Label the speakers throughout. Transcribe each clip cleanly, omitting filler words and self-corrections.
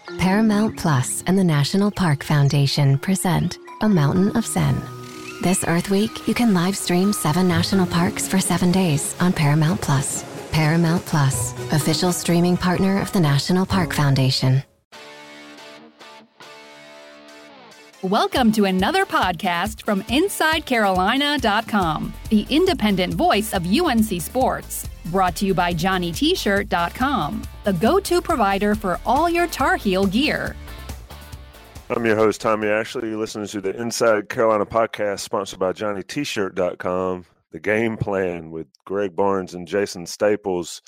Speaker 1: Paramount Plus and the National Park Foundation present A Mountain of Zen. This Earth Week, you can live stream 7 national parks for 7 days on Paramount Plus. Paramount Plus, official streaming partner of the National Park Foundation.
Speaker 2: Welcome to another podcast from InsideCarolina.com, the independent voice of UNC Sports. Brought to you by JohnnyT-shirt.com, the go-to provider for all your Tar Heel gear.
Speaker 3: I'm your host, Tommy Ashley. You're listening to the Inside Carolina podcast sponsored by JohnnyT-shirt.com. The Game Plan with Greg Barnes and Jason Staples.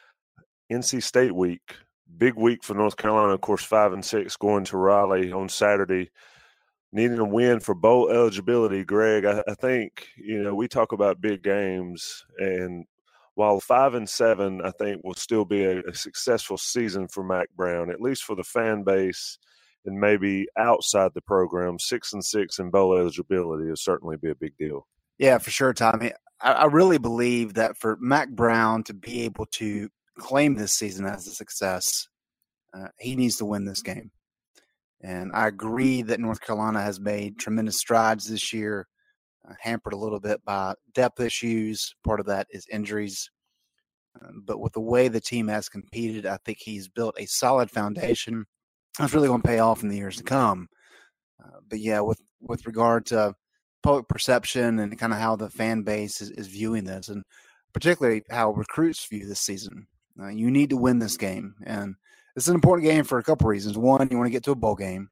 Speaker 3: NC State week, big week for North Carolina. Of course, 5-6 going to Raleigh on Saturday. Needing a win for bowl eligibility, Greg. I think, we talk about big games, and while 5-7, I think will still be a successful season for Mack Brown, at least for the fan base and maybe outside the program. 6-6 in bowl eligibility will certainly be a big deal.
Speaker 4: Yeah, for sure, Tommy. I really believe that for Mack Brown to be able to claim this season as a success, he needs to win this game. And I agree that North Carolina has made tremendous strides this year, hampered a little bit by depth issues. Part of that is injuries. But with the way the team has competed, I think he's built a solid foundation that's really going to pay off in the years to come. But yeah, with regard to public perception and kind of how the fan base is viewing this, and particularly how recruits view this season, you need to win this game. And it's an important game for a couple reasons. One, you want to get to a bowl game.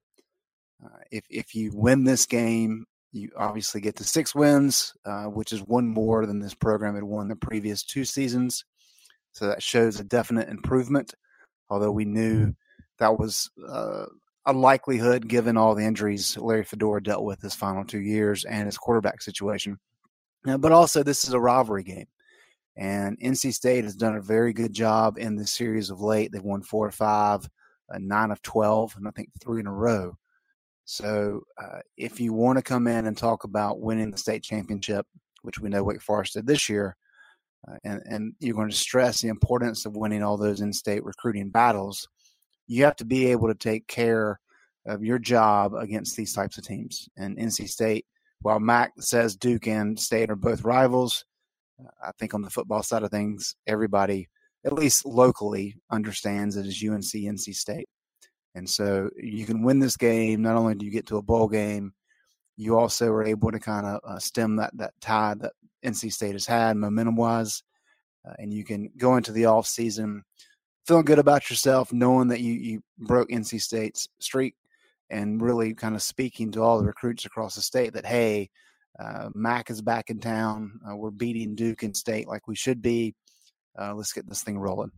Speaker 4: If you win this game, you obviously get to 6 wins, which is one more than this program had won the previous 2 seasons. So that shows a definite improvement, although we knew that was a likelihood given all the injuries Larry Fedora dealt with his final 2 years and his quarterback situation. But also, this is a rivalry game. And NC State has done a very good job in this series of late. They've won 4 of 5, 9 of 12, and I think 3 in a row. So if you want to come in and talk about winning the state championship, which we know Wake Forest did this year, and you're going to stress the importance of winning all those in-state recruiting battles, you have to be able to take care of your job against these types of teams. And NC State, while Mac says Duke and State are both rivals, I think on the football side of things, everybody, at least locally, understands it is UNC, NC State. And so you can win this game. Not only do you get to a bowl game, you also are able to kind of stem that tide that NC State has had momentum-wise. And you can go into the offseason feeling good about yourself, knowing that you broke NC State's streak, and really kind of speaking to all the recruits across the state that, hey, Mac is back in town. We're beating Duke and State like we should be. Let's get this thing rolling.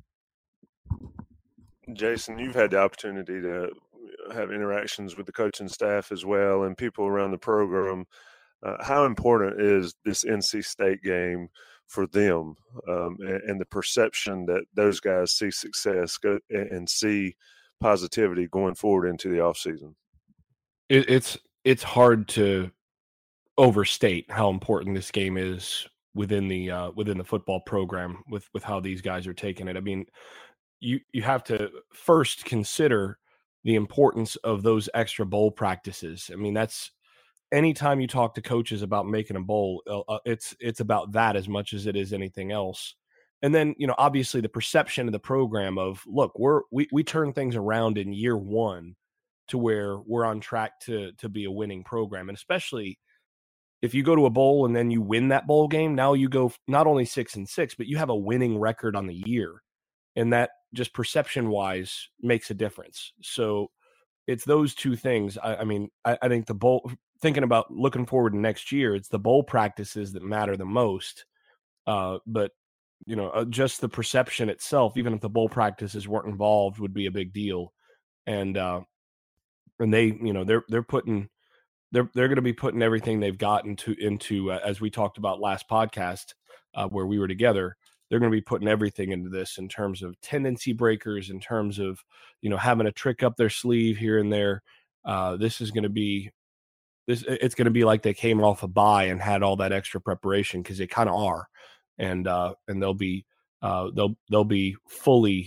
Speaker 3: Jason, you've had the opportunity to have interactions with the coaching staff as well and people around the program. How important is this NC State game for them and the perception that those guys see success and see positivity going forward into the offseason?
Speaker 5: It's hard to overstate how important this game is within the football program with how these guys are taking it. I mean, you have to first consider the importance of those extra bowl practices. I mean, that's anytime you talk to coaches about making a bowl, it's about that as much as it is anything else. And then, obviously the perception of the program of, look, we turn things around in year 1 to where we're on track to be a winning program. And especially if you go to a bowl and then you win that bowl game, now you go not only 6-6, but you have a winning record on the year. And that just perception-wise makes a difference. So it's those two things. I think the bowl, thinking about looking forward to next year, it's the bowl practices that matter the most. But just the perception itself, even if the bowl practices weren't involved, would be a big deal. And they, they're going to be putting everything they've got into as we talked about last podcast where we were together. They're going to be putting everything into this in terms of tendency breakers, in terms of, having a trick up their sleeve here and there. It's going to be like they came off a bye and had all that extra preparation, because they kind of are. And they'll be fully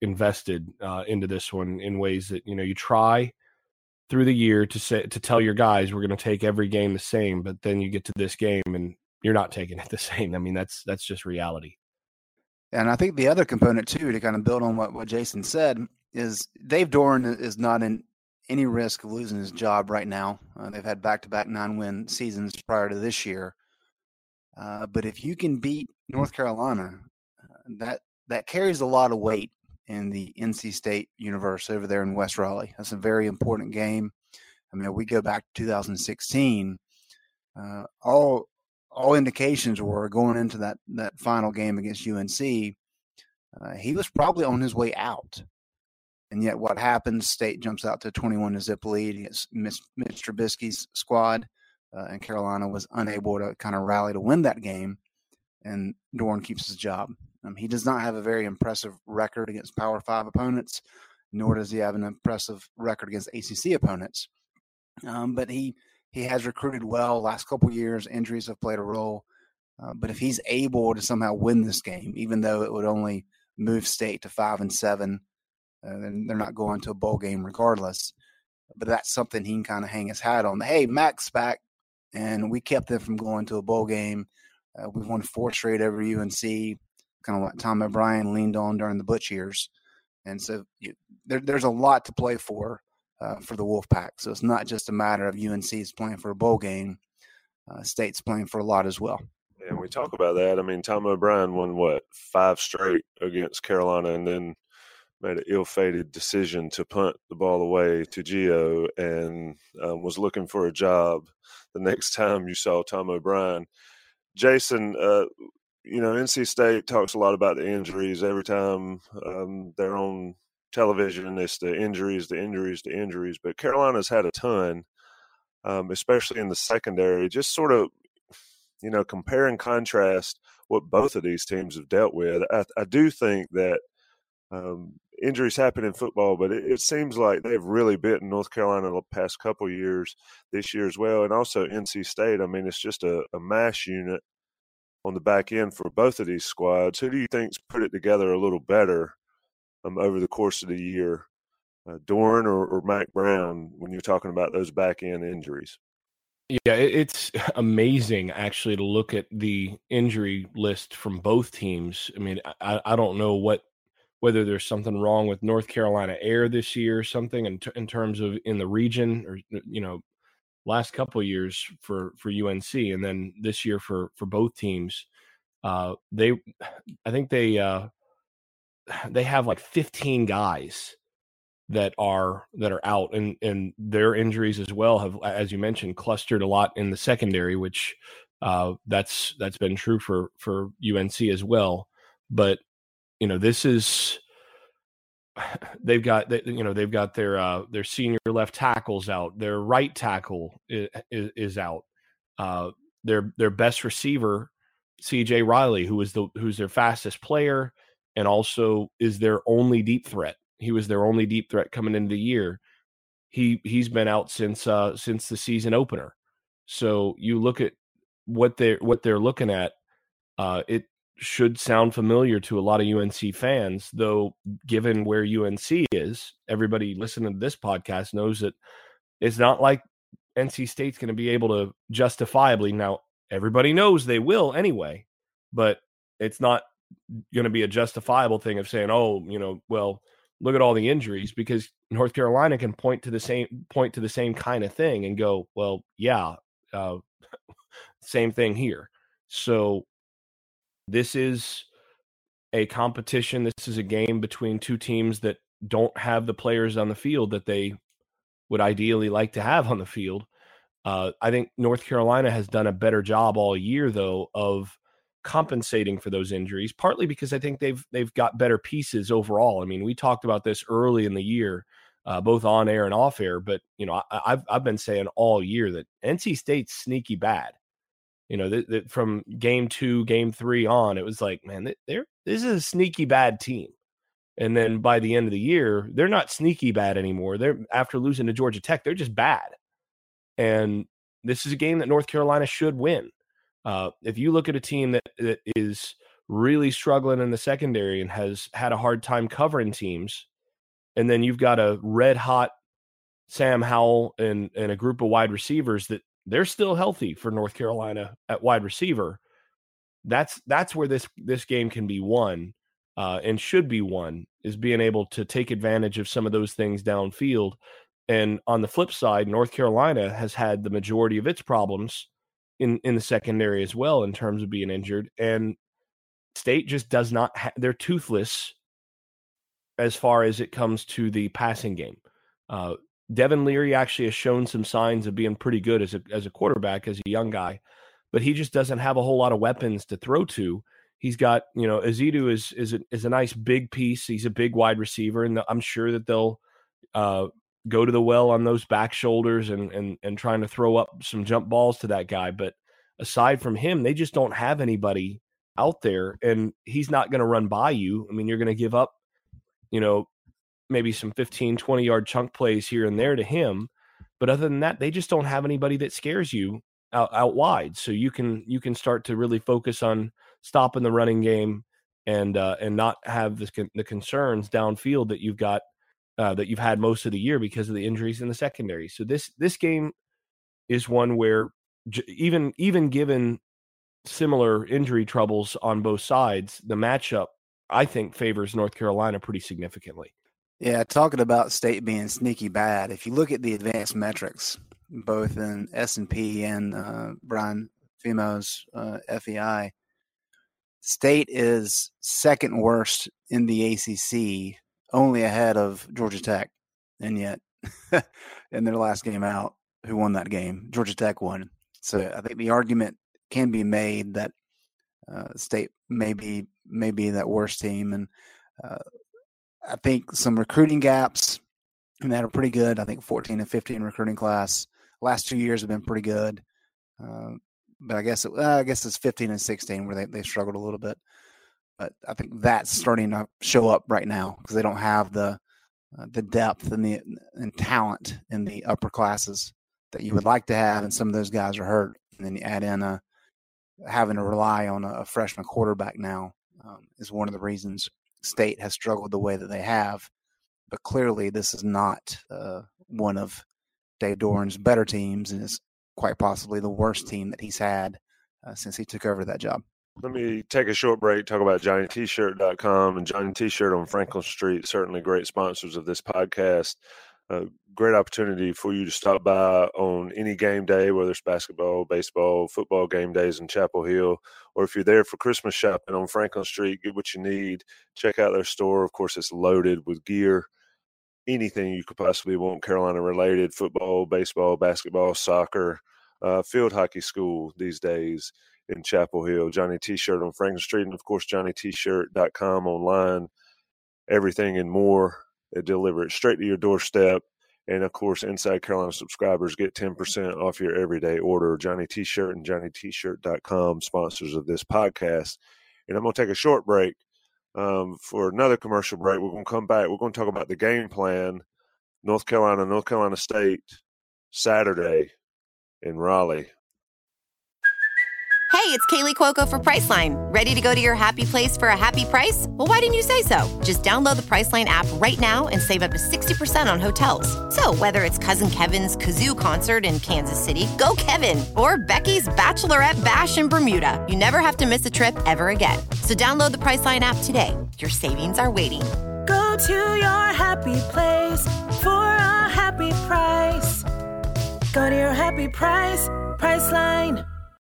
Speaker 5: invested into this one in ways that, you try through the year to tell your guys we're going to take every game the same, but then you get to this game and you're not taking it the same. I mean, that's just reality.
Speaker 4: And I think the other component too, to kind of build on what Jason said, is Dave Doeren is not in any risk of losing his job right now. They've had back-to-back 9-win seasons prior to this year. But if you can beat North Carolina, that carries a lot of weight in the NC State universe over there in West Raleigh. That's a very important game. I mean, we go back to 2016. All indications were going into that final game against UNC, he was probably on his way out. And yet what happens, State jumps out to 21-0 lead against Mitch Trubisky's squad, and Carolina was unable to kind of rally to win that game, and Doeren keeps his job. He does not have a very impressive record against Power 5 opponents, nor does he have an impressive record against ACC opponents. But he has recruited well last couple of years. Injuries have played a role. But if he's able to somehow win this game, even though it would only move State to 5-7, then they're not going to a bowl game regardless. But that's something he can kind of hang his hat on. Hey, Mac's back, and we kept them from going to a bowl game. We've won 4 straight over UNC, kind of what Tom O'Brien leaned on during the Butch years. And so there's a lot to play for the Wolfpack. So it's not just a matter of UNC is playing for a bowl game. State's playing for a lot as well.
Speaker 3: And we talk about that. I mean, Tom O'Brien won, 5 straight against Carolina, and then made an ill-fated decision to punt the ball away to Gio, and was looking for a job the next time you saw Tom O'Brien. Jason, NC State talks a lot about the injuries. Every time they're on television, it's the injuries. But Carolina's had a ton, especially in the secondary. Just sort of, compare and contrast what both of these teams have dealt with. I do think that injuries happen in football, but it seems like they've really bitten North Carolina the past couple of years, this year as well, and also NC State. I mean, it's just a mash unit on the back end for both of these squads. Who do you think's put it together a little better over the course of the year, Doeren or Mack Brown, when you're talking about those back end injuries?
Speaker 5: Yeah, it's amazing actually to look at the injury list from both teams. I mean, I don't know whether there's something wrong with North Carolina Air this year or something in terms of in the region, or last couple of years for UNC, and then this year for both teams. I think they have like 15 guys that are out, and their injuries as well have, as you mentioned, clustered a lot in the secondary, which that's been true for UNC as well. But this is, they've got their senior left tackles out, their right tackle is out, their best receiver, CJ Riley, who's their fastest player and also is their only deep threat. He was their only deep threat coming into the year. He's been out since the season opener. So you look at what they're looking at. It should sound familiar to a lot of UNC fans, though. Given where UNC is, everybody listening to this podcast knows that it's not like NC State's going to be able to justifiably. Now everybody knows they will anyway, but it's not going to be a justifiable thing of saying, well, look at all the injuries, because North Carolina can point to the same kind of thing and go, well, yeah, same thing here. So this is a competition. This is a game between two teams that don't have the players on the field that they would ideally like to have on the field. I think North Carolina has done a better job all year, though, of compensating for those injuries, partly because I think they've got better pieces overall. I mean, we talked about this early in the year, both on air and off air, but I've been saying all year that NC State's sneaky bad. That from game 2, game 3 on, it was like, man, this is a sneaky bad team. And then by the end of the year, they're not sneaky bad anymore. They're, after losing to Georgia Tech, they're just bad. And this is a game that North Carolina should win. If you look at a team that is really struggling in the secondary and has had a hard time covering teams. And then you've got a red hot Sam Howell and a group of wide receivers that they're still healthy for North Carolina at wide receiver. That's where this game can be won and should be won, is being able to take advantage of some of those things downfield. And on the flip side, North Carolina has had the majority of its problems in the secondary as well in terms of being injured. And State just does not they're toothless as far as it comes to the passing game. Devin Leary actually has shown some signs of being pretty good as a quarterback, as a young guy, but he just doesn't have a whole lot of weapons to throw to. He's got, Ezeudu is a nice big piece. He's a big wide receiver, and I'm sure that they'll go to the well on those back shoulders and trying to throw up some jump balls to that guy. But aside from him, they just don't have anybody out there, and he's not going to run by you. I mean, you're going to give up, maybe some 15, 20-yard chunk plays here and there to him. But other than that, they just don't have anybody that scares you out wide. So you can start to really focus on stopping the running game and not have the concerns downfield that you've got, that you've had most of the year because of the injuries in the secondary. So this game is one where even given similar injury troubles on both sides, the matchup, I think, favors North Carolina pretty significantly.
Speaker 4: Yeah, talking about State being sneaky bad, if you look at the advanced metrics, both in S&P and Brian Femo's FEI, State is second worst in the ACC, only ahead of Georgia Tech. And yet, in their last game out, who won that game? Georgia Tech won. So I think the argument can be made that State may be that worst team. And I think some recruiting gaps that are pretty good. I think 14 and 15 recruiting class. Last 2 years have been pretty good. But I guess it's 15 and 16 where they struggled a little bit. But I think that's starting to show up right now because they don't have the depth and talent in the upper classes that you would like to have, and some of those guys are hurt. And then you add in having to rely on a freshman quarterback now is one of the reasons State has struggled the way that they have. But clearly this is not one of Dave Doran's better teams, and is quite possibly the worst team that he's had since he took over that job.
Speaker 3: Let me take a short break, talk about JohnnyT-shirt.com and Johnny T-shirt on Franklin Street. Certainly great sponsors of this podcast. Great opportunity for you to stop by on any game day, whether it's basketball, baseball, football game days in Chapel Hill, or if you're there for Christmas shopping on Franklin Street, get what you need. Check out their store. Of course, it's loaded with gear, anything you could possibly want Carolina-related, football, baseball, basketball, soccer, field hockey school these days in Chapel Hill. Johnny T-shirt on Franklin Street, and, of course, JohnnyT-shirt.com online. Everything and more. They deliver it straight to your doorstep. And, of course, Inside Carolina subscribers get 10% off your everyday order. Johnny T-shirt and JohnnyT-shirt.com, sponsors of this podcast. And I'm going to take a short break for another commercial break. We're going to come back. We're going to talk about the game plan, North Carolina State, Saturday in Raleigh.
Speaker 6: Hey, it's Kaylee Cuoco for Priceline. Ready to go to your happy place for a happy price? Well, why didn't you say so? Just download the Priceline app right now and save up to 60% on hotels. So whether it's Cousin Kevin's Kazoo Concert in Kansas City, go Kevin, or Becky's Bachelorette Bash in Bermuda, you never have to miss a trip ever again. So download the Priceline app today. Your savings are waiting.
Speaker 7: Go to your happy place for a happy price. Go to your happy price, Priceline.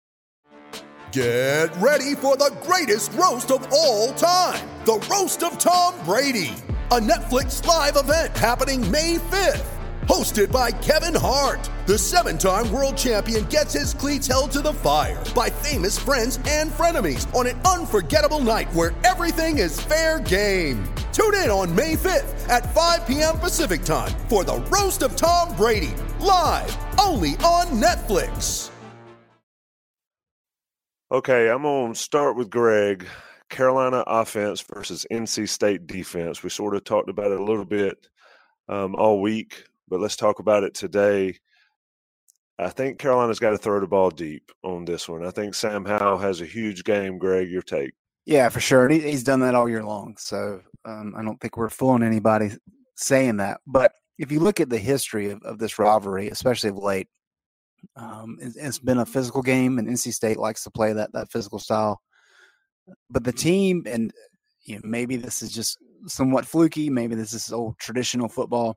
Speaker 8: Get ready for the greatest roast of all time, the Roast of Tom Brady, a Netflix live event happening May 5th. Hosted by Kevin Hart, the 7-time world champion gets his cleats held to the fire by famous friends and frenemies on an unforgettable night where everything is fair game. Tune in on May 5th at 5 p.m. Pacific time for the Roast of Tom Brady, live only on Netflix.
Speaker 3: Okay, I'm going to start with Greg. Carolina offense versus NC State defense. We sort of talked about it a little bit all week, but let's talk about it today. I think Carolina's got to throw the ball deep on this one. I think Sam Howell has a huge game. Greg, your take.
Speaker 4: Yeah, for sure. He's done that all year long. So I don't think we're fooling anybody saying that. But if you look at the history of this rivalry, especially of late, it's been a physical game, and NC State likes to play that physical style. But the team, and maybe this is just somewhat fluky, maybe this is old traditional football,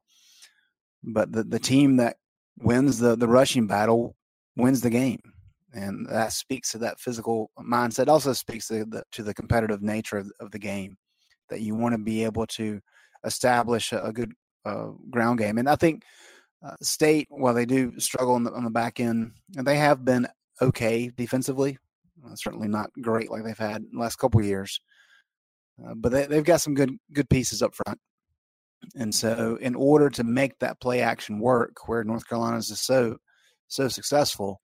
Speaker 4: but the team that wins the rushing battle wins the game. And that speaks to that physical mindset. Also speaks to the competitive nature of the game, that you want to be able to establish a good ground game. And I think State, while they do struggle on the back end, and they have been okay defensively, certainly not great like they've had in the last couple of years, but they've got some good pieces up front. And so in order to make that play action work, where North Carolina is just so successful,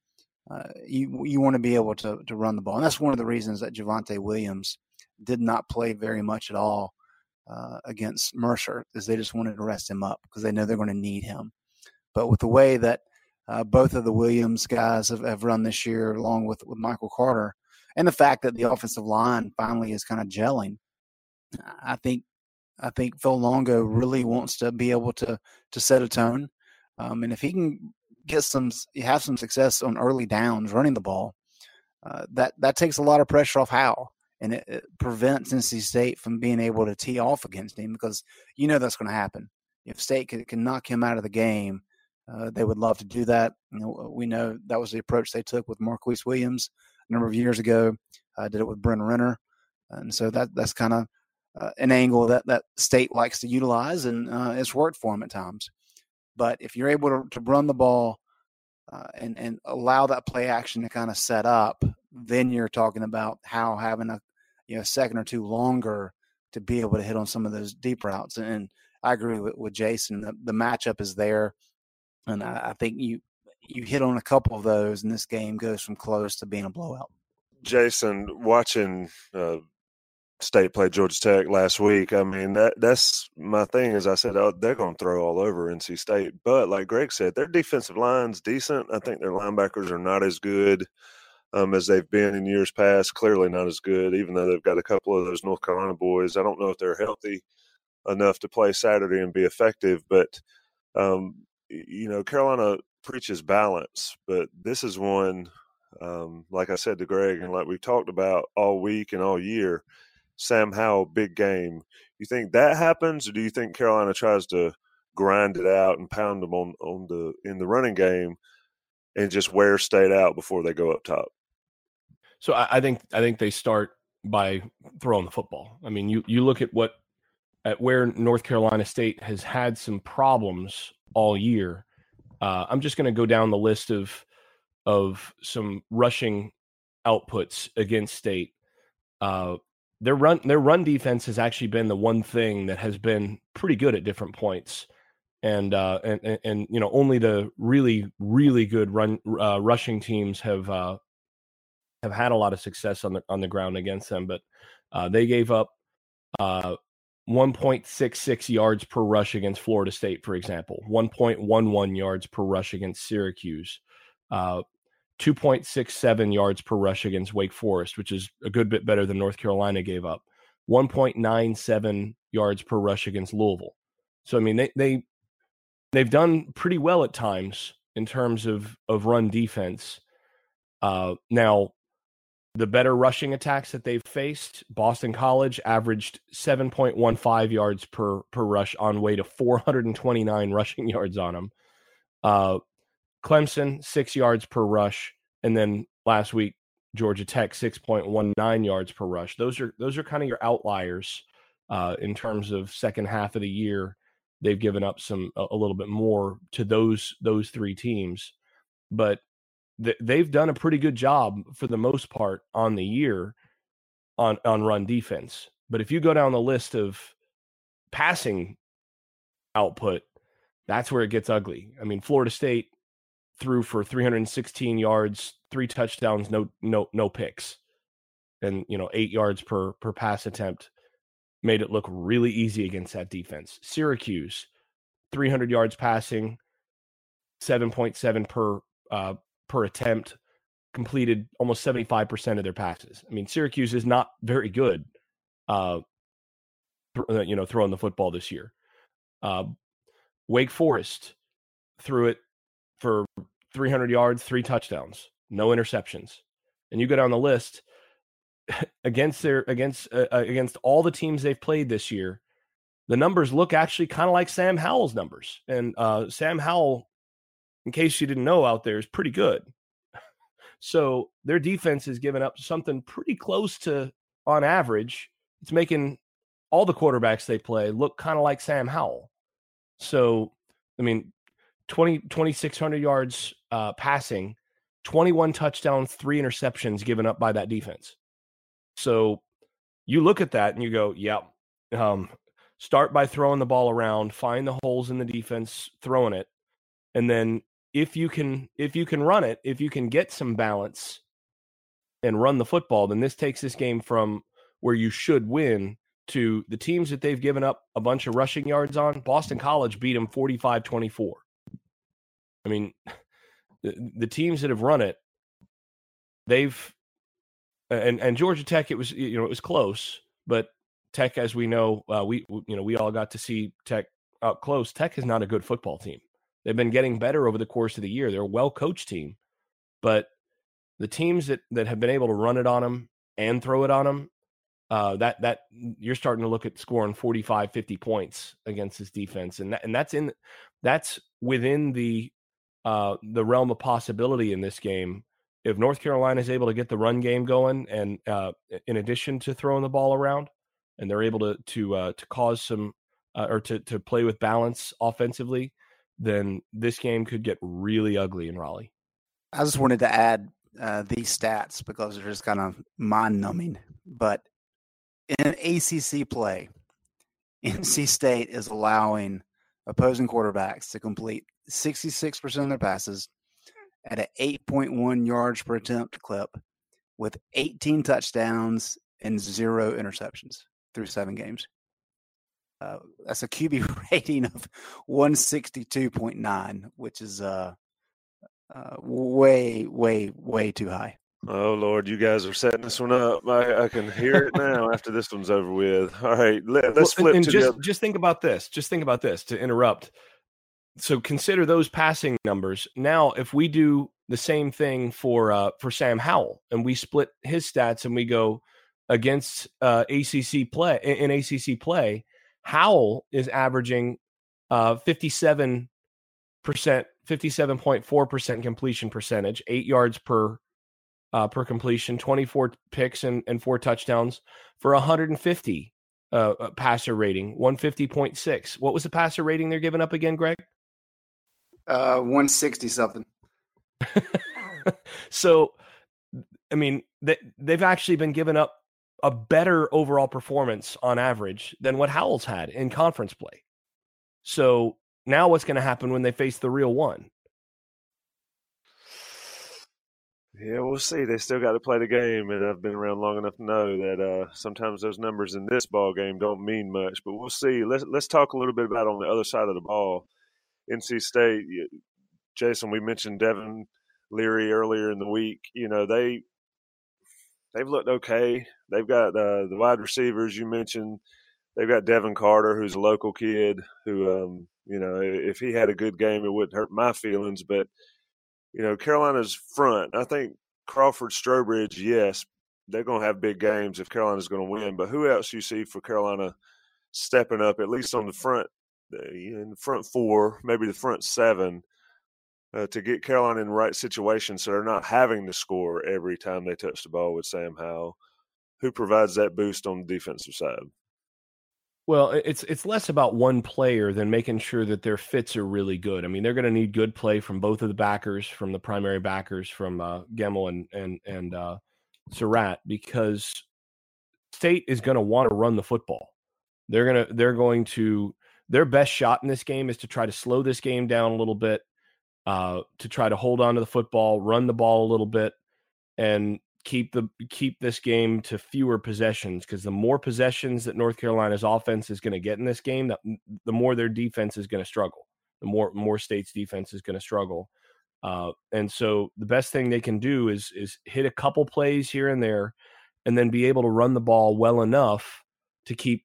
Speaker 4: you want to be able to run the ball. And that's one of the reasons that Javonte Williams did not play very much at all against Mercer, is they just wanted to rest him up because they know they're going to need him. But with the way that both of the Williams guys have run this year, along with Michael Carter, and the fact that the offensive line finally is kind of gelling, I think Phil Longo really wants to be able to set a tone. And if he can have some success on early downs running the ball, that takes a lot of pressure off Howell, and it prevents NC State from being able to tee off against him, because that's going to happen. If State can knock him out of the game, they would love to do that. We know that was the approach they took with Marquise Williams a number of years ago. Did it with Brent Renner, and so that's kind of an angle that State likes to utilize, and it's worked for them at times. But if you're able to run the ball and allow that play action to kind of set up, then you're talking about how having a second or two longer to be able to hit on some of those deep routes. And I agree with Jason. The matchup is there, and I think you hit on a couple of those, and this game goes from close to being a blowout.
Speaker 3: Jason, watching State play Georgia Tech last week, I mean, that's my thing. As I said, they're going to throw all over NC State. But like Greg said, their defensive line's decent. I think their linebackers are not as good as they've been in years past. Clearly not as good, even though they've got a couple of those North Carolina boys. I don't know if they're healthy enough to play Saturday and be effective. But, Carolina preaches balance. But this is one, like I said to Greg, and like we've talked about all week and all year, Sam Howell, big game. You think that happens, or do you think Carolina tries to grind it out and pound them in the running game and just wear State out before they go up top?
Speaker 5: So I think they start by throwing the football. I mean, you look at where North Carolina State has had some problems all year. I'm just going to go down the list of some rushing outputs against State. Their run defense has actually been the one thing that has been pretty good at different points, and only the really, really good rushing teams have had a lot of success on the ground against them. But they gave up 1.66 yards per rush against Florida State, for example, 1.11 yards per rush against Syracuse, 2.67 yards per rush against Wake Forest, which is a good bit better than North Carolina gave up, 1.97 yards per rush against Louisville. So, I mean, they've done pretty well at times in terms of run defense. Now, the better rushing attacks that they've faced, Boston College averaged 7.15 yards per rush on way to 429 rushing yards on them. Clemson, 6 yards per rush. And then last week, Georgia Tech, 6.19 yards per rush. Those are kind of your outliers in terms of second half of the year. They've given up a little bit more to those three teams, but they've done a pretty good job for the most part on the year on run defense. But if you go down the list of passing output, that's where it gets ugly. I mean, Florida State threw for 316 yards, 3 touchdowns, no picks, and 8 yards per pass attempt. Made it look really easy against that defense. Syracuse, 300 yards passing, 7.7 per attempt, completed almost 75% of their passes. I mean, Syracuse is not very good, throwing the football this year. Wake Forest threw it for 300 yards, 3 touchdowns, no interceptions. And you go down the list against all the teams they've played this year, the numbers look actually kind of like Sam Howell's numbers. And Sam Howell, in case you didn't know out there, is pretty good. So their defense has given up something pretty close to on average. It's making all the quarterbacks they play look kind of like Sam Howell. So, I mean, 2,600 yards passing, 21 touchdowns, 3 interceptions given up by that defense. So you look at that and you go, yeah, start by throwing the ball around, find the holes in the defense, throwing it. And then if you can run it, if you can get some balance and run the football, then this takes this game from where you should win to the teams that they've given up a bunch of rushing yards on. Boston College beat them 45-24. I mean, the teams that have run it, they've and Georgia Tech, it was close, but Tech, as we know, we all got to see Tech up close. Tech is not a good football team. They've been getting better over the course of the year. They're a well-coached team, but the teams that have been able to run it on them and throw it on them, that you're starting to look at scoring 45, 50 points against this defense, and that's within the realm of possibility in this game. If North Carolina is able to get the run game going, and in addition to throwing the ball around, and they're able to cause some or to play with balance offensively, then this game could get really ugly in Raleigh.
Speaker 4: I just wanted to add these stats because they're just kind of mind-numbing. But in an ACC play, NC State is allowing opposing quarterbacks to complete 66% of their passes at an 8.1 yards per attempt clip with 18 touchdowns and 0 interceptions through 7 games. That's a QB rating of 162.9, which is way, way, way too high.
Speaker 3: Oh, Lord, you guys are setting this one up. I can hear it now after this one's over with. All right, let's flip to the other.
Speaker 5: Just think about this. To interrupt. So consider those passing numbers. Now, if we do the same thing for Sam Howell and we split his stats and we go against ACC play, Howell is averaging 57.4% completion percentage, 8 yards per completion, 24 picks and 4 touchdowns for 150 passer rating, 150.6. What was the passer rating they're giving up again, Greg?
Speaker 4: 160 something.
Speaker 5: So, I mean, they've actually been giving up a better overall performance on average than what Howell's had in conference play. So now what's going to happen when they face the real one?
Speaker 3: Yeah, we'll see. They still got to play the game, and I've been around long enough to know that sometimes those numbers in this ball game don't mean much. But we'll see. Let's talk a little bit about on the other side of the ball. NC State, Jason, we mentioned Devin Leary earlier in the week. You know, they've looked okay. They've got the wide receivers you mentioned. They've got Devin Carter, who's a local kid who, if he had a good game, it wouldn't hurt my feelings. But, Carolina's front, I think Crawford, Strobridge, yes, they're going to have big games if Carolina's going to win. But who else you see for Carolina stepping up, at least on the front, in the front 4, maybe the front 7, to get Carolina in the right situation so they're not having to score every time they touch the ball with Sam Howell? Who provides that boost on the defensive side?
Speaker 5: Well, it's less about one player than making sure that their fits are really good. I mean, they're going to need good play from both of the backers, from the primary backers, from Gemmel and Surratt, because State is going to want to run the football. Their best shot in this game is to try to slow this game down a little bit, to try to hold on to the football, run the ball a little bit, and keep this game to fewer possessions, because the more possessions that North Carolina's offense is going to get in this game, the more their defense is going to struggle. The more State's defense is going to struggle. And so the best thing they can do is hit a couple plays here and there, and then be able to run the ball well enough to keep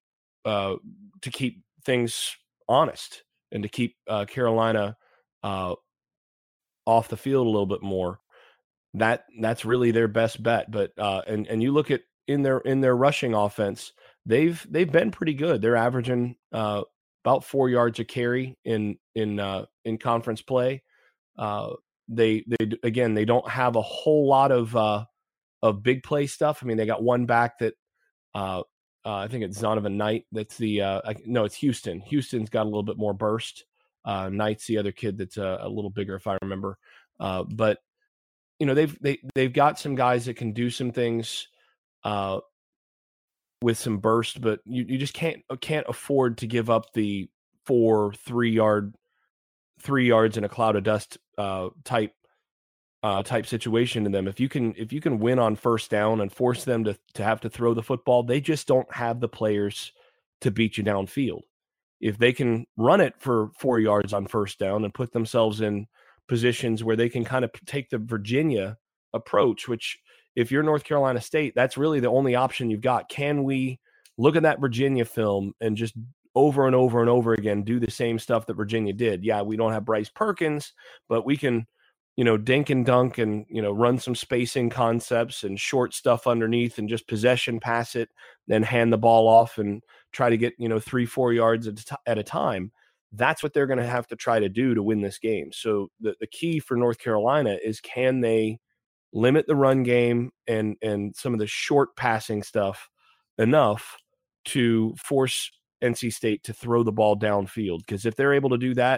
Speaker 5: things honest and to keep Carolina off the field a little bit more. That's really their best bet. But and you look at in their rushing offense, they've been pretty good. They're averaging about 4 yards a carry in conference play. They don't have a whole lot of big play stuff. I mean, they got one back that I think it's Zonovan Knight. That's it's Houston. Houston's got a little bit more burst. Knight's the other kid that's a little bigger, if I remember. But they've got some guys that can do some things with some burst, but you just can't afford to give up the 3 yards in a cloud of dust type situation to them. If you can win on first down and force them to have to throw the football, they just don't have the players to beat you downfield. If they can run it for 4 yards on first down and put themselves in positions where they can kind of take the Virginia approach, which if you're North Carolina State, that's really the only option you've got. Can we look at that Virginia film and just over and over and over again do the same stuff that Virginia did? Yeah, we don't have Bryce Perkins, but we can, dink and dunk and, run some spacing concepts and short stuff underneath and just possession pass it, then hand the ball off and try to get, 3-4 yards at a time. That's what they're going to have to try to do to win this game. So the key for North Carolina is, can they limit the run game and some of the short passing stuff enough to force NC State to throw the ball downfield? Because if they're able to do that,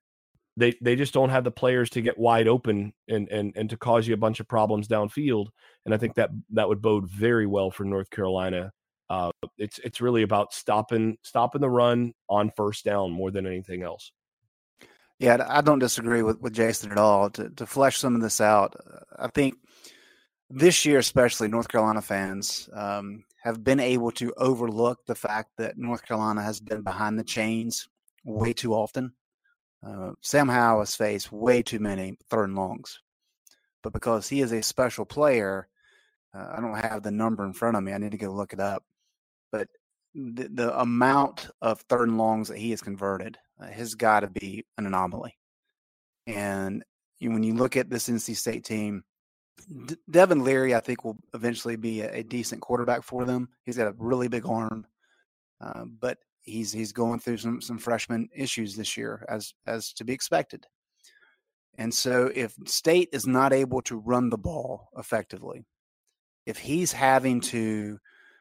Speaker 5: they just don't have the players to get wide open and to cause you a bunch of problems downfield. And I think that would bode very well for North Carolina. It's really about stopping the run on first down more than anything else.
Speaker 4: Yeah, I don't disagree with Jason at all. To flesh some of this out, I think this year especially, North Carolina fans have been able to overlook the fact that North Carolina has been behind the chains way too often. Sam Howell has faced way too many third and longs. But because he is a special player, I don't have the number in front of me. I need to go look it up. But the amount of third and longs that he has converted has got to be an anomaly. And when you look at this NC State team, Devin Leary, I think, will eventually be a decent quarterback for them. He's got a really big arm, but he's going through some freshman issues this year, as to be expected. And so if State is not able to run the ball effectively, if he's having to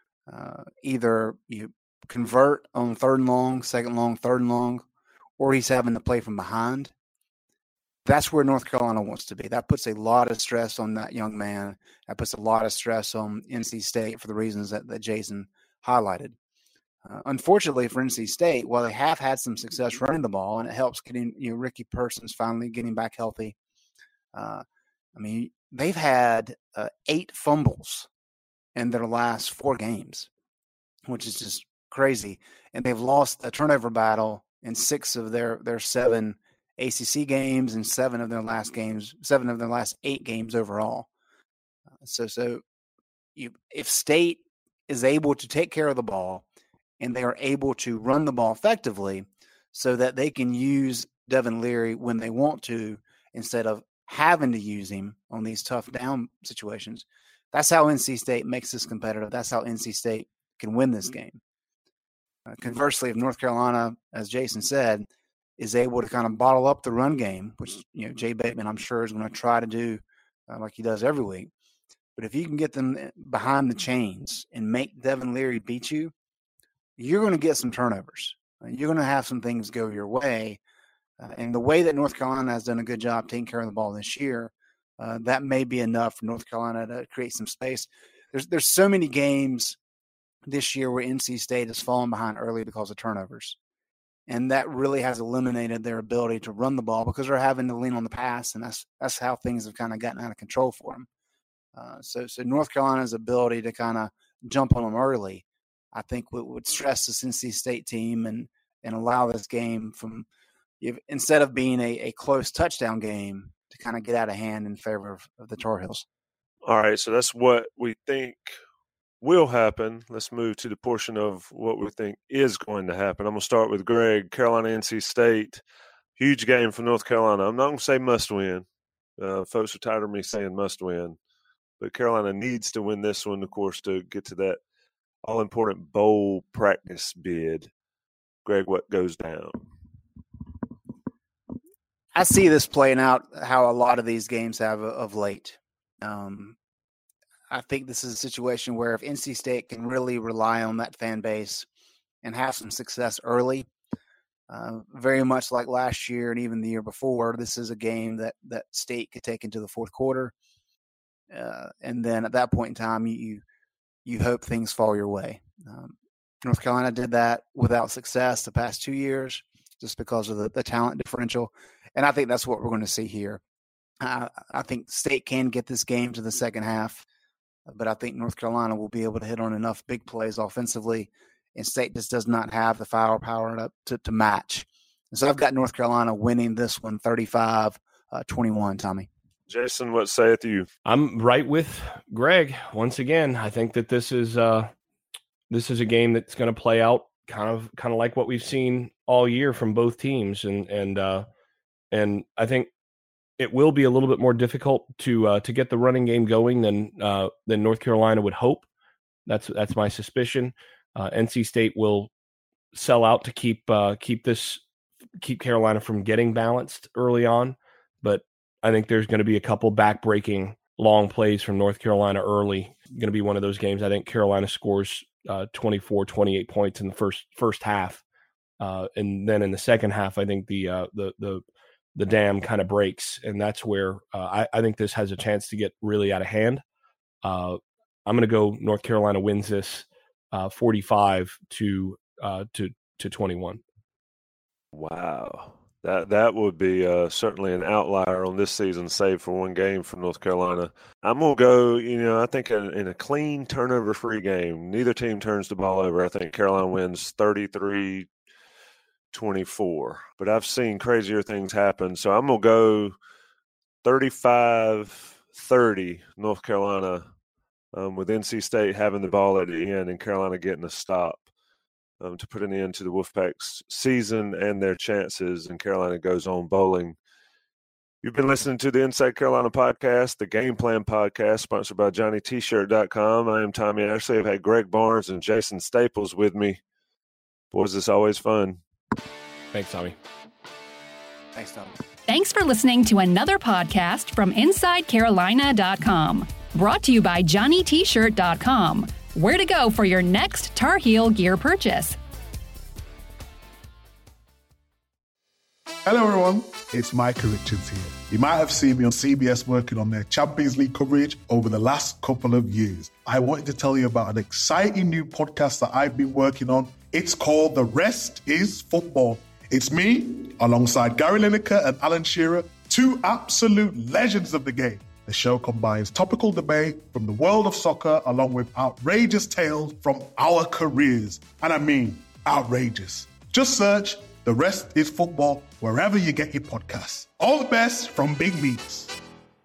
Speaker 4: either convert on third and long, second long, third and long, or he's having to play from behind, that's where North Carolina wants to be. That puts a lot of stress on that young man. That puts a lot of stress on NC State for the reasons that Jason highlighted. Unfortunately for NC State, while they have had some success running the ball, and it helps getting Ricky Persons finally getting back healthy, they've had 8 fumbles in their last 4 games, which is just crazy. And they've lost a turnover battle in 6 of their 7 ACC games and 7 of their last 8 games overall. If State is able to take care of the ball and they are able to run the ball effectively so that they can use Devin Leary when they want to, instead of having to use him on these tough down situations, that's how NC State makes this competitive. That's how NC State can win this game. Conversely, if North Carolina, as Jason said, is able to kind of bottle up the run game, which Jay Bateman, I'm sure, is going to try to do like he does every week. But if you can get them behind the chains and make Devin Leary beat you, you're going to get some turnovers. You're going to have some things go your way. And the way that North Carolina has done a good job taking care of the ball this year, that may be enough for North Carolina to create some space. There's so many games this year where NC State has fallen behind early because of turnovers. And that really has eliminated their ability to run the ball because they're having to lean on the pass, and that's how things have kind of gotten out of control for them. So North Carolina's ability to kind of jump on them early, I think, would stress this NC State team and allow this game from, instead of being a close touchdown game, to kind of get out of hand in favor of the Tar Heels.
Speaker 3: All right, so that's what we think will happen. Let's move to the portion of what we think is going to happen. I'm going to start with Greg. Carolina, NC State, huge game for North Carolina. I'm not going to say must win. Folks are tired of me saying must win. But Carolina needs to win this one, of course, to get to that all-important bowl practice bid. Greg, what goes down?
Speaker 4: I see this playing out how a lot of these games have of late. I think this is a situation where if NC State can really rely on that fan base and have some success early, very much like last year and even the year before, this is a game that State could take into the fourth quarter. And then at that point in time, you hope things fall your way. North Carolina did that without success the past 2 years just because of the talent differential. And I think that's what we're going to see here. I think State can get this game to the second half, but I think North Carolina will be able to hit on enough big plays offensively, and State just does not have the firepower to match. And so I've got North Carolina winning this one 35-21, Tommy.
Speaker 3: Jason, what saith you?
Speaker 5: I'm right with Greg. Once again, I think that this is a game that's going to play out kind of like what we've seen all year from both teams, and I think it will be a little bit more difficult to get the running game going than North Carolina would hope. That's my suspicion. NC State will sell out to keep Carolina from getting balanced early on, but I think there's going to be a couple back-breaking long plays from North Carolina early. Going to be one of those games. I think Carolina scores 24, 28 points in the first half, and then in the second half, I think the dam kind of breaks, and that's where I think this has a chance to get really out of hand. I'm going to go North Carolina wins this 45-21.
Speaker 3: Wow. That would be certainly an outlier on this season, save for one game for North Carolina. I'm going to go, I think in a clean turnover-free game, neither team turns the ball over. I think Carolina wins 33-24. But I've seen crazier things happen, so I'm going to go 35-30 North Carolina, with NC State having the ball at the end and Carolina getting a stop. To put an end to the Wolfpack's season and their chances, and Carolina goes on bowling. You've been listening to the Inside Carolina podcast, the Game Plan podcast, sponsored by JohnnyT-Shirt.com. I am Tommy Ashley. I've had Greg Barnes and Jason Staples with me. Boys, it's always fun.
Speaker 5: Thanks, Tommy.
Speaker 4: Thanks, Tommy.
Speaker 2: Thanks for listening to another podcast from InsideCarolina.com. Brought to you by JohnnyT-Shirt.com. Where to go for your next Tar Heel gear purchase.
Speaker 9: Hello everyone, it's Micah Richards here. You might have seen me on CBS working on their Champions League coverage over the last couple of years. I wanted to tell you about an exciting new podcast that I've been working on. It's called The Rest is Football. It's me, alongside Gary Lineker and Alan Shearer, two absolute legends of the game. The show combines topical debate from the world of soccer along with outrageous tales from our careers. And I mean outrageous. Just search The Rest is Football wherever you get your podcasts. All the best from Big Meats.